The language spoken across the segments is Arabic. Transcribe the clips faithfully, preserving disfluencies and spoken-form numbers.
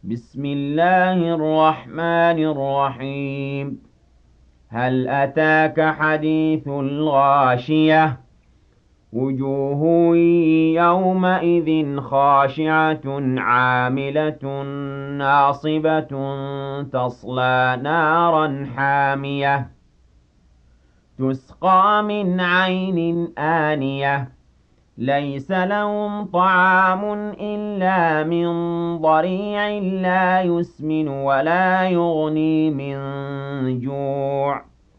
بسم الله الرحمن الرحيم. هل أتاك حديث الغاشية؟ وجوه يومئذ خاشعة عاملة ناصبة تصلى نارا حامية تسقى من عين آنية ليس لهم طعام إلا من ضريع لا يسمن ولا يغني من جوع.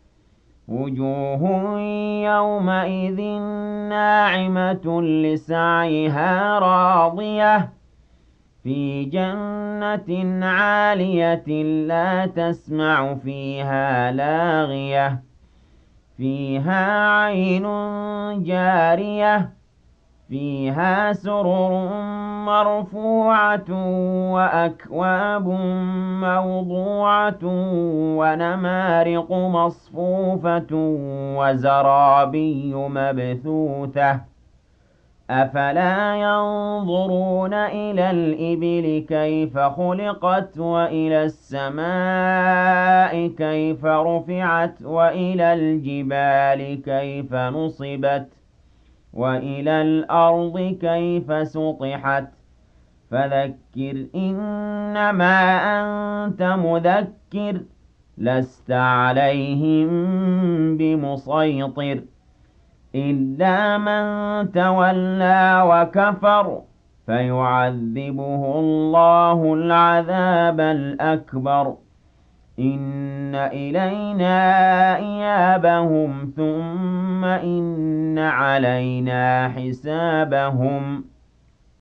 وجوه يومئذ ناعمة لسعيها راضية في جنة عالية لا تسمع فيها لاغية فيها عين جارية فيها سرر مرفوعة وأكواب موضوعة ونمارق مصفوفة وزرابي مبثوثة أفلا ينظرون إلى الإبل كيف خلقت وإلى السماء كيف رفعت وإلى الجبال كيف نصبت وإلى الأرض كيف سطحت فذكر إنما أنت مذكر لست عليهم بمسيطر إلا من تولى وكفر فيعذبه الله العذاب الأكبر إن إلينا إيابهم ثم إن علينا حسابهم